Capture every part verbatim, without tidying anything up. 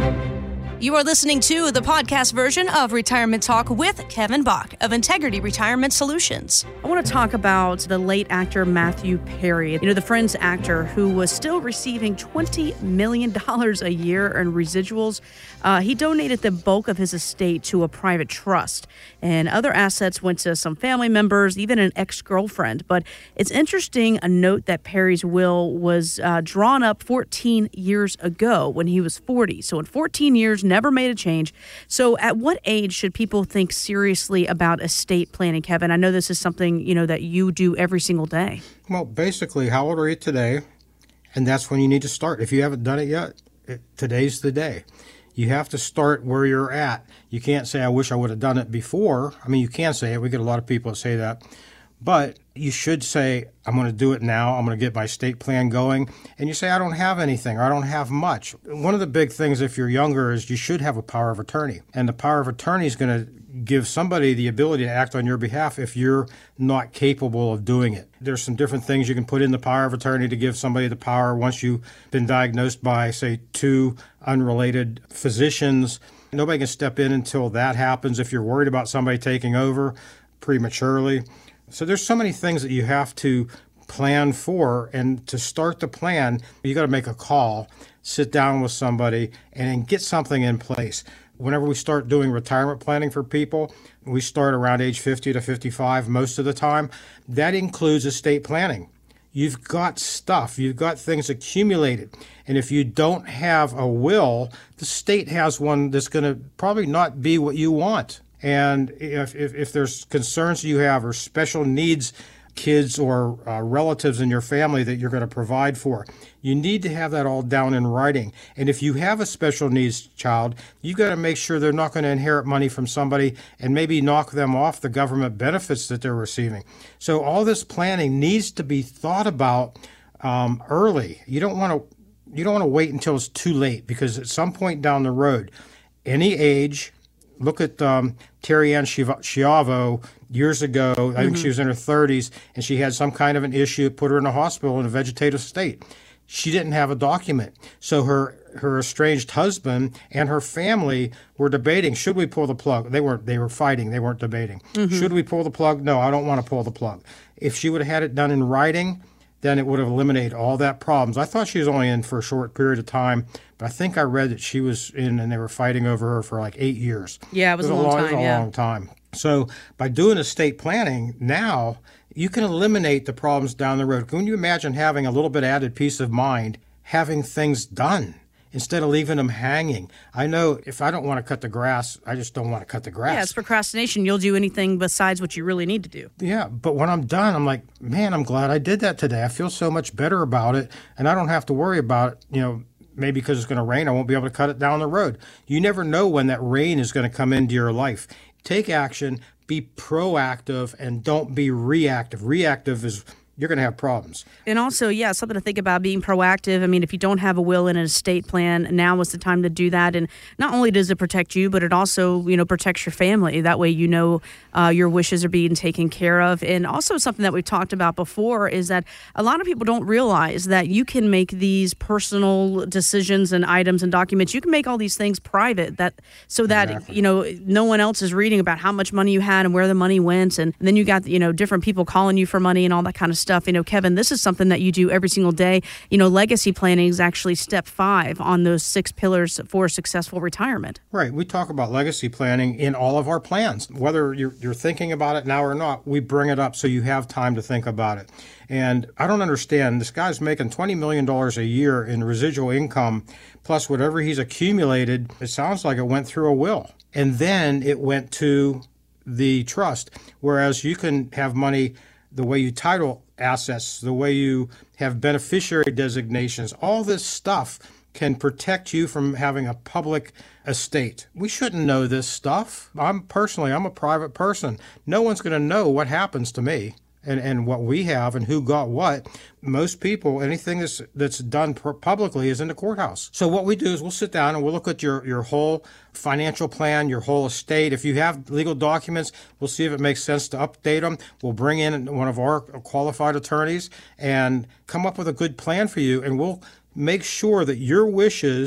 You are listening to the podcast version of Retirement Talk with Kevin Bach of Integrity Retirement Solutions. I want to talk about the late actor Matthew Perry, you know, the Friends actor who was still receiving twenty million dollars a year in residuals. Uh, he donated the bulk of his estate to a private trust, and other assets went to some family members, even an ex-girlfriend. But it's interesting, a note that Perry's will was uh, drawn up fourteen years ago when he was forty. So in fourteen years, never made a change. So at what age should people think seriously about estate planning, Kevin? I know this is something, you know, that you do every single day. Well, basically, how old are you today? And that's when you need to start. If you haven't done it yet, it, today's the day. You have to start where you're at. You can't say, I wish I would have done it before. I mean, you can say it. We get a lot of people that say that. But you should say, I'm going to do it now. I'm going to get my estate plan going. And you say, I don't have anything or I don't have much. One of the big things if you're younger is you should have a power of attorney. And the power of attorney is going to give somebody the ability to act on your behalf if you're not capable of doing it. There's some different things you can put in the power of attorney to give somebody the power once you've been diagnosed by, say, two unrelated physicians. Nobody can step in until that happens if you're worried about somebody taking over prematurely. So there's so many things that you have to plan for, and to start the plan, you got to make a call, sit down with somebody, and get something in place. Whenever we start doing retirement planning for people, we start around age fifty to fifty-five most of the time. That includes estate planning. You've got stuff, you've got things accumulated. And if you don't have a will, the state has one that's going to probably not be what you want. And if, if, if there's concerns you have or special needs kids or uh, relatives in your family that you're going to provide for, you need to have that all down in writing. And if you have a special needs child, you've got to make sure they're not going to inherit money from somebody and maybe knock them off the government benefits that they're receiving. So all this planning needs to be thought about um, early. You don't want to you don't want to wait until it's too late, because at some point down the road, any age. Look at um, Terry Ann Schiavo years ago. I think mm-hmm. she was in her thirties, and she had some kind of an issue, put her in a hospital in a vegetative state. She didn't have a document. So her her estranged husband and her family were debating, should we pull the plug? They weren't. They were fighting. They weren't debating. Mm-hmm. Should we pull the plug? No, I don't want to pull the plug. If she would have had it done in writing, then it would have eliminated all that problems. I thought she was only in for a short period of time, but I think I read that she was in and they were fighting over her for like eight years. Yeah, it was, it was a long, long time. It was a yeah. long time. So by doing estate planning now, you can eliminate the problems down the road. Can you imagine having a little bit added peace of mind, having things done instead of leaving them hanging? I know if I don't want to cut the grass, I just don't want to cut the grass. Yeah, it's procrastination. You'll do anything besides what you really need to do. Yeah, but when I'm done, I'm like, man, I'm glad I did that today. I feel so much better about it, and I don't have to worry about it, you know, maybe because it's going to rain, I won't be able to cut it down the road. You never know when that rain is going to come into your life. Take action, be proactive, and don't be reactive. Reactive is you're going to have problems. And also, yeah, something to think about, being proactive. I mean, if you don't have a will and an estate plan, now is the time to do that. And not only does it protect you, but it also, you know, protects your family. That way, you know, uh, your wishes are being taken care of. And also something that we've talked about before is that a lot of people don't realize that you can make these personal decisions and items and documents. You can make all these things private, that so that, exactly. you know, no one else is reading about how much money you had and where the money went. And, and then you got, you know, different people calling you for money and all that kind of stuff. Stuff. You know, Kevin, this is something that you do every single day. You know, legacy planning is actually step five on those six pillars for successful retirement. Right. We talk about legacy planning in all of our plans. Whether you're, you're thinking about it now or not, we bring it up so you have time to think about it. And I don't understand. This guy's making twenty million dollars a year in residual income, plus whatever he's accumulated. It sounds like it went through a will. And then it went to the trust, whereas you can have money the way you title assets, the way you have beneficiary designations, all this stuff can protect you from having a public estate. We shouldn't know this stuff. I'm personally, I'm a private person. No one's going to know what happens to me and, and what we have and who got what. Most people, anything that's that's done publicly is in the courthouse. So what we do is we'll sit down and we'll look at your, your whole financial plan, your whole estate. If you have legal documents, we'll see if it makes sense to update them. We'll bring in one of our qualified attorneys and come up with a good plan for you, and we'll make sure that your wishes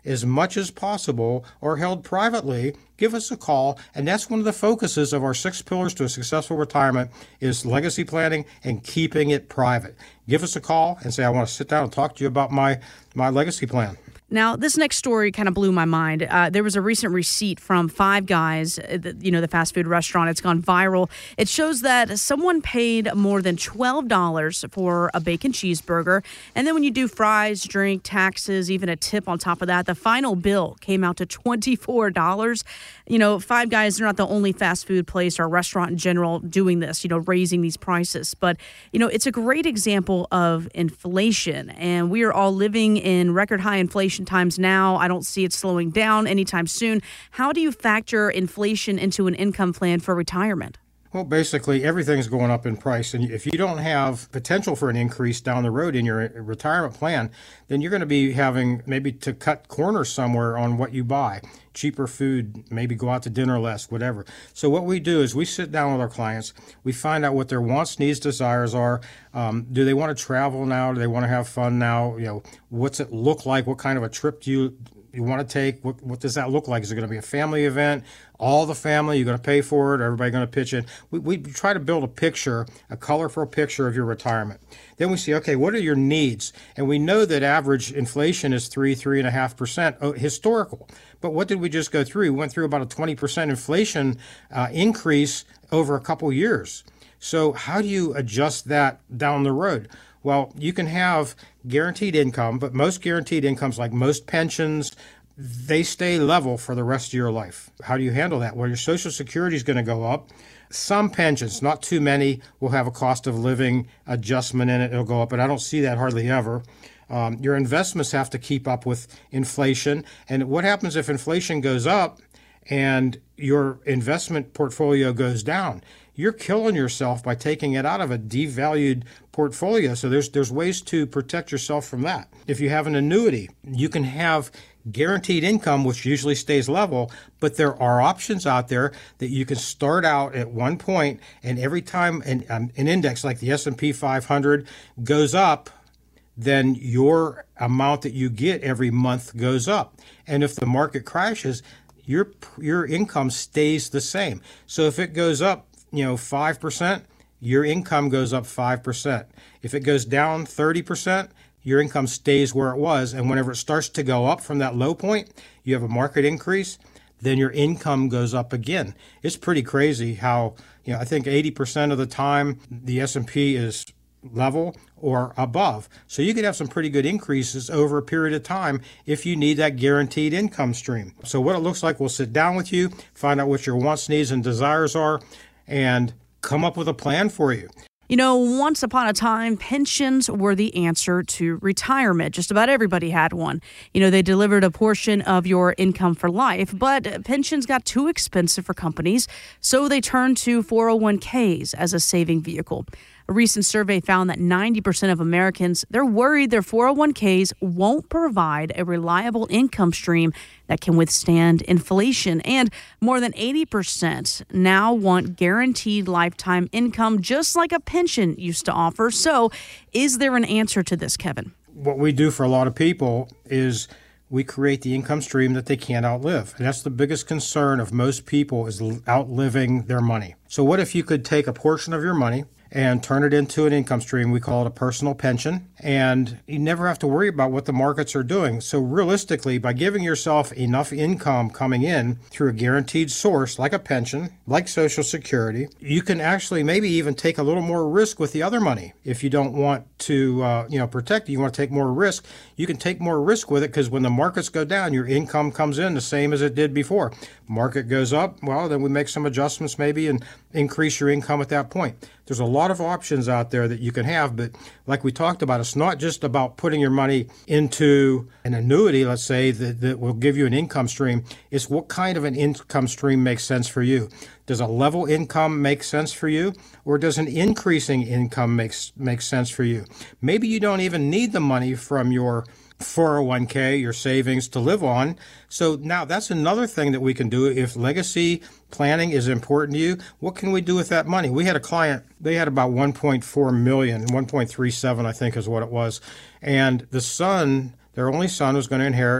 as much as possible or held privately, give us a call. And that's one of the focuses of our six pillars to a successful retirement is legacy planning and keeping it private. Give us a call and say, I want to sit down and talk to you about my, my legacy plan. Now, this next story kind of blew my mind. Uh, there was a recent receipt from Five Guys, uh, the, you know, the fast food restaurant. It's gone viral. It shows that someone paid more than twelve dollars for a bacon cheeseburger. And then when you do fries, drink, taxes, even a tip on top of that, the final bill came out to twenty-four dollars. You know, Five Guys, they're not the only fast food place or restaurant in general doing this, you know, raising these prices. But, you know, it's a great example of inflation. And we are all living in record high inflation times now. I don't see it slowing down anytime soon. How do you factor inflation into an income plan for retirement? Well, basically, everything's going up in price. And if you don't have potential for an increase down the road in your retirement plan, then you're going to be having maybe to cut corners somewhere on what you buy. Cheaper food, maybe go out to dinner less, whatever. So what we do is we sit down with our clients. We find out what their wants, needs, desires are. Um, do they want to travel now? Do they want to have fun now? You know, what's it look like? What kind of a trip do you you want to take? What, what does that look like? Is it going to be a family event? All the family, you're going to pay for it? Everybody going to pitch in? We, we try to build a picture, a colorful picture of your retirement. Then we see, okay, what are your needs? And we know that average inflation is three, three and a half percent historical. But what did we just go through? We went through about a twenty percent inflation uh, increase over a couple years. So how do you adjust that down the road? Well, you can have guaranteed income, but most guaranteed incomes, like most pensions, they stay level for the rest of your life. How do you handle that? Well, your Social Security is going to go up. Some pensions, not too many, will have a cost of living adjustment in it. It'll go up, but I don't see that hardly ever. Um, your investments have to keep up with inflation. And what happens if inflation goes up and your investment portfolio goes down? You're killing yourself by taking it out of a devalued portfolio. So there's there's ways to protect yourself from that. If you have an annuity, you can have guaranteed income, which usually stays level, but there are options out there that you can start out at one point, and every time an, um, an index like the S and P five hundred goes up, then your amount that you get every month goes up. And if the market crashes, your your income stays the same. So if it goes up, you know, five percent, your income goes up five percent. If it goes down thirty percent, your income stays where it was. And whenever it starts to go up from that low point, you have a market increase, then your income goes up again. It's pretty crazy how, you know, I think eighty percent of the time the S and P is level or above. So you could have some pretty good increases over a period of time if you need that guaranteed income stream. So what it looks like, we'll sit down with you, find out what your wants, needs, and desires are, and come up with a plan for you. You know, once upon a time, pensions were the answer to retirement. Just about everybody had one. You know, they delivered a portion of your income for life, but pensions got too expensive for companies, so they turned to four oh one k's as a saving vehicle. A recent survey found that ninety percent of Americans, they're worried their four oh one k's won't provide a reliable income stream that can withstand inflation. And more than eighty percent now want guaranteed lifetime income, just like a pension used to offer. So is there an answer to this, Kevin? What we do for a lot of people is we create the income stream that they can't outlive. And that's the biggest concern of most people, is outliving their money. So what if you could take a portion of your money and turn it into an income stream? We call it a personal pension. And you never have to worry about what the markets are doing. So realistically, by giving yourself enough income coming in through a guaranteed source, like a pension, like Social Security, you can actually maybe even take a little more risk with the other money. If you don't want to uh, you know, protect it, you want to take more risk, you can take more risk with it, because when the markets go down, your income comes in the same as it did before. Market goes up, well, then we make some adjustments maybe and increase your income at that point. There's a lot of options out there that you can have, but like we talked about, it's not just about putting your money into an annuity, let's say, that, that will give you an income stream. It's what kind of an income stream makes sense for you. Does a level income make sense for you, or does an increasing income make, make sense for you? Maybe you don't even need the money from your four oh one k, your savings, to live on. So now that's another thing that we can do. If legacy planning is important to you, what can we do with that money? We had a client, they had about one point four million, one point three seven I think is what it was. And the son, their only son, was going to inherit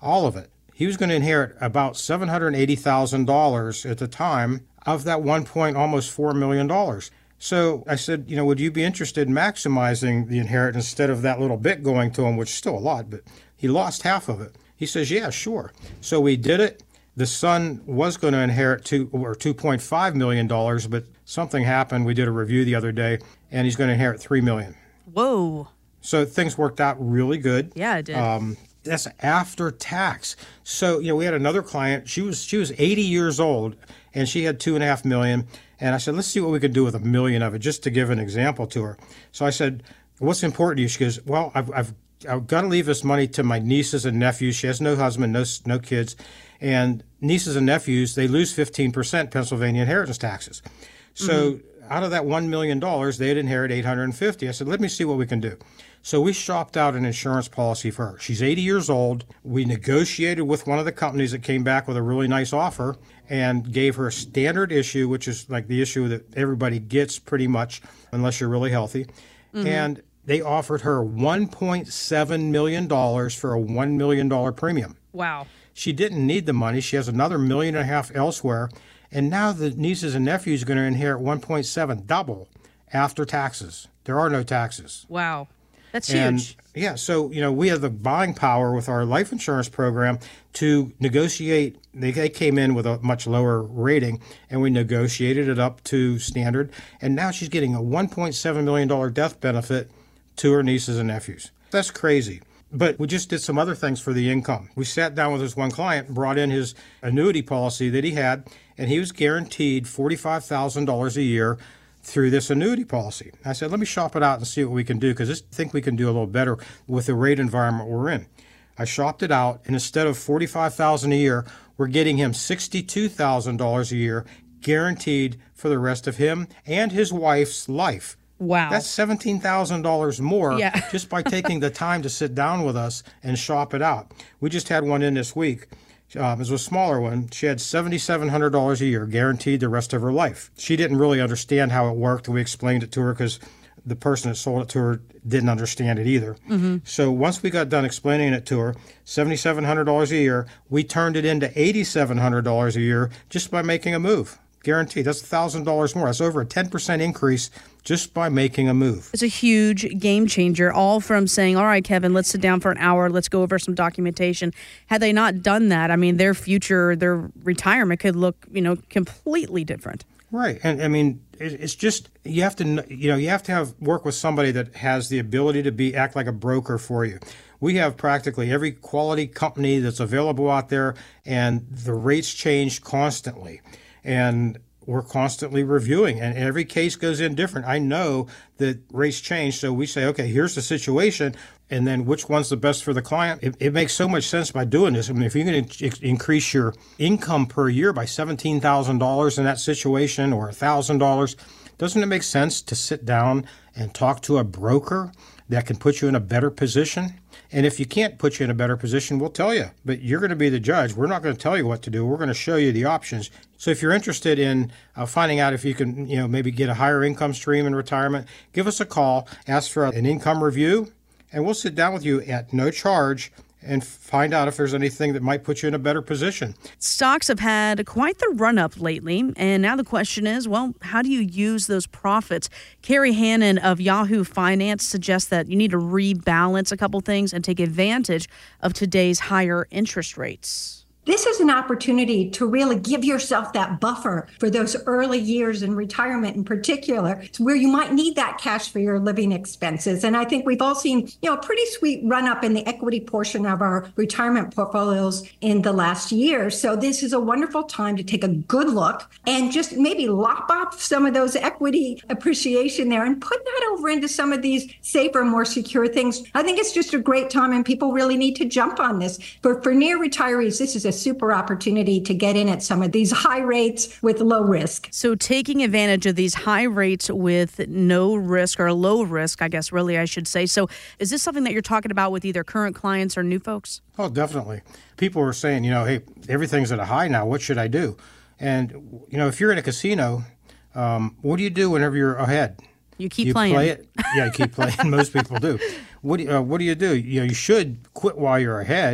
all of it. He was going to inherit about seven hundred eighty thousand dollars at the time of that one point almost four million dollars. So I said, you know, would you be interested in maximizing the inheritance instead of that little bit going to him, which is still a lot, but he lost half of it. He says, yeah, sure. So we did it. The son was going to inherit two or two point five million dollars, but something happened. We did a review the other day, and he's going to inherit three million dollars. Whoa. So things worked out really good. Yeah, it did. Um, that's after tax. So, you know, we had another client. She was she was eighty years old, and she had two and a half million. And I said, let's see what we could do with a million of it, just to give an example to her. So I said, what's important to you? She goes, well, I've I've, I've got to leave this money to my nieces and nephews. She has no husband, no no kids, and nieces and nephews, they lose fifteen percent Pennsylvania inheritance taxes. So mm-hmm. out of that one million dollars, they'd inherit eight hundred fifty. I said, let me see what we can do. So we shopped out an insurance policy for her. She's eighty years old. We negotiated with one of the companies that came back with a really nice offer and gave her a standard issue, which is like the issue that everybody gets pretty much unless you're really healthy. Mm-hmm. And they offered her one point seven million dollars for a one million dollars premium. Wow. She didn't need the money. She has another million and a half elsewhere. And now the nieces and nephews are going to inherit one point seven, double after taxes. There are no taxes. Wow. That's and, huge. Yeah. So, you know, we have the buying power with our life insurance program to negotiate. They, they came in with a much lower rating, and we negotiated it up to standard. And now she's getting a one point seven million dollars death benefit to her nieces and nephews. That's crazy. But we just did some other things for the income. We sat down with this one client, brought in his annuity policy that he had, and he was guaranteed forty-five thousand dollars a year through this annuity policy. I said, let me shop it out and see what we can do, because I think we can do a little better with the rate environment we're in. I shopped it out, and instead of forty-five thousand dollars a year, we're getting him sixty-two thousand dollars a year guaranteed for the rest of him and his wife's life. Wow. That's seventeen thousand dollars more yeah. just by taking the time to sit down with us and shop it out. We just had one in this week. Um, it was a smaller one. She had seven thousand seven hundred dollars a year guaranteed the rest of her life. She didn't really understand how it worked, and we explained it to her because the person that sold it to her didn't understand it either. Mm-hmm. So once we got done explaining it to her, seven thousand seven hundred dollars a year, we turned it into eight thousand seven hundred dollars a year just by making a move. Guaranteed. That's one thousand dollars more. That's over a ten percent increase just by making a move. It's a huge game changer, all from saying, all right, Kevin, let's sit down for an hour. Let's go over some documentation. Had they not done that, I mean, their future, their retirement could look, you know, completely different. Right. And I mean, it's just, you have to, you know, you have to have work with somebody that has the ability to be, act like a broker for you. We have practically every quality company that's available out there, and the rates change constantly. And we're constantly reviewing, and every case goes in different. I know that rates change, so we say, okay, here's the situation, and then which one's the best for the client. It, it makes so much sense by doing this. I mean, if you can in- increase your income per year by seventeen thousand dollars in that situation, or one thousand dollars, doesn't it make sense to sit down and talk to a broker that can put you in a better position? And if you can't put you in a better position, we'll tell you. But you're going to be the judge. We're not going to tell you what to do. We're going to show you the options. So if you're interested in uh, finding out if you can, you know, maybe get a higher income stream in retirement, give us a call, ask for an income review, and we'll sit down with you at no charge and find out if there's anything that might put you in a better position. Stocks have had quite the run-up lately, and now the question is, well, how do you use those profits? Carrie Hannon of Yahoo Finance suggests that you need to rebalance a couple things and take advantage of today's higher interest rates. This is an opportunity to really give yourself that buffer for those early years in retirement in particular, where you might need that cash for your living expenses. And I think we've all seen, you know, a pretty sweet run up in the equity portion of our retirement portfolios in the last year. So this is a wonderful time to take a good look and just maybe lop off some of those equity appreciation there and put that over into some of these safer, more secure things. I think it's just a great time, and people really need to jump on this. For, for near retirees, this is a super opportunity to get in at some of these high rates with low risk. So taking advantage of these high rates with no risk, or low risk, I guess really I should say. So is this something that you're talking about with either current clients or new folks? Oh, definitely. People are saying, you know, hey, everything's at a high now. What should I do? And, you know, if you're in a casino, um, what do you do whenever you're ahead? You keep you playing. Play it? Yeah, you keep playing. Most people do. What do, you, uh, what do you do? You know, you should quit while you're ahead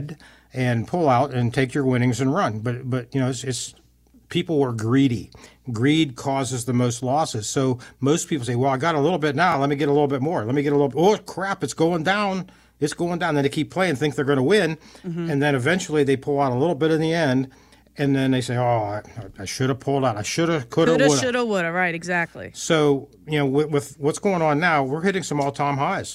and pull out and take your winnings and run. But, but you know, it's, it's people are greedy. Greed causes the most losses. So most people say, well, I got a little bit now. Let me get a little bit more. Let me get a little, oh, crap, it's going down. It's going down. Then they keep playing, think they're going to win. Mm-hmm. And then eventually they pull out a little bit in the end. And then they say, oh, I, I should have pulled out. I should have, could have, would have. Should have, would have. Right, exactly. So, you know, with, with what's going on now, we're hitting some all-time highs.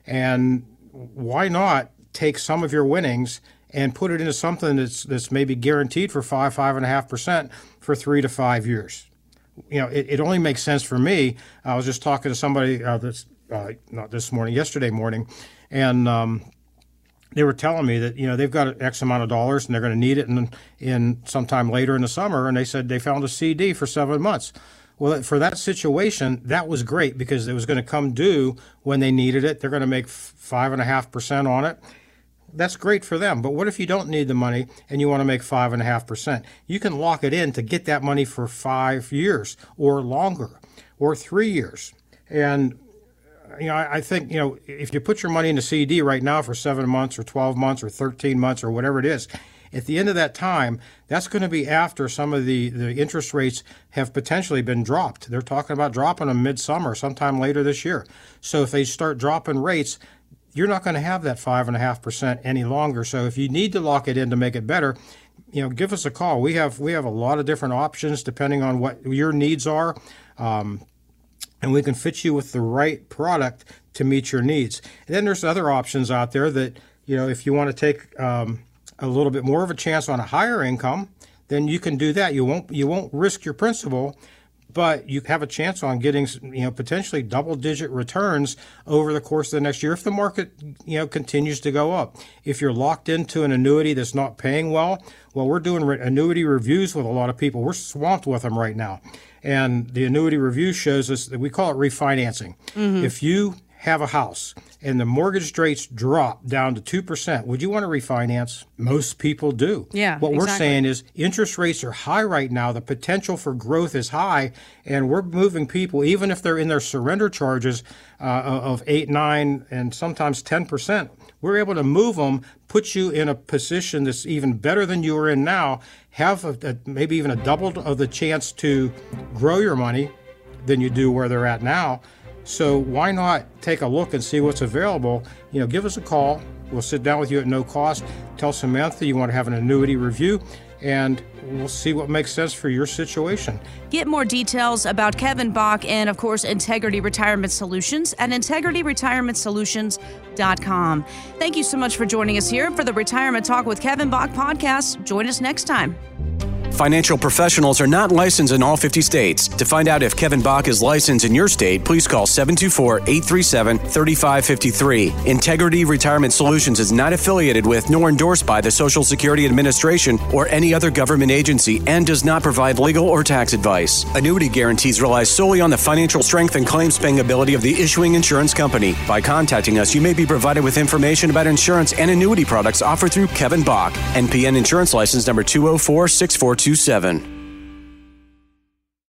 And why not take some of your winnings and put it into something that's that's maybe guaranteed for five, five and a half percent for three to five years. You know, it, it only makes sense for me. I was just talking to somebody uh, this uh, not this morning, yesterday morning, and um, they were telling me that you know they've got X amount of dollars and they're going to need it in in sometime later in the summer, and they said they found a C D for seven months. Well, for that situation, that was great because it was going to come due when they needed it. They're going to make five and a half percent on it. That's great for them. But what if you don't need the money and you want to make five and a half percent? You can lock it in to get that money for five years or longer or three years. And, you know, I, I think, you know, if you put your money in a C D right now for seven months or twelve months or thirteen months or whatever it is, at the end of that time, that's going to be after some of the, the interest rates have potentially been dropped. They're talking about dropping them midsummer, sometime later this year. So if they start dropping rates, you're not going to have that five and a half percent any longer. So if you need to lock it in to make it better, you know, give us a call. We have we have a lot of different options depending on what your needs are, um, and we can fit you with the right product to meet your needs. And then there's other options out there that you know if you want to take um, a little bit more of a chance on a higher income, then you can do that. You won't you won't risk your principal, but you have a chance on getting, you know, potentially double-digit returns over the course of the next year if the market, you know, continues to go up. If you're locked into an annuity that's not paying well, well, we're doing re- annuity reviews with a lot of people. We're swamped with them right now. And the annuity review shows us that we call it refinancing. Mm-hmm. If you have a house and the mortgage rates drop down to two percent, would you want to refinance? Most people do. Yeah, What exactly. we're saying is interest rates are high right now. The potential for growth is high, and we're moving people, even if they're in their surrender charges uh, of eight, nine, and sometimes ten percent. We're able to move them, put you in a position that's even better than you are in now, have a, a, maybe even a double of the chance to grow your money than you do where they're at now. So why not take a look and see what's available? You know, give us a call. We'll sit down with you at no cost. Tell Samantha you want to have an annuity review, and we'll see what makes sense for your situation. Get more details about Kevin Bach and, of course, Integrity Retirement Solutions at integrity retirement solutions dot com. Thank you so much for joining us here for the Retirement Talk with Kevin Bach podcast. Join us next time. Financial professionals are not licensed in all fifty states. To find out if Kevin Bach is licensed in your state, please call seven two four, eight three seven, three five five three. Integrity Retirement Solutions is not affiliated with nor endorsed by the Social Security Administration or any other government agency and does not provide legal or tax advice. Annuity guarantees rely solely on the financial strength and claims-paying ability of the issuing insurance company. By contacting us, you may be provided with information about insurance and annuity products offered through Kevin Bach, N P N Insurance License number two oh four six four two seven.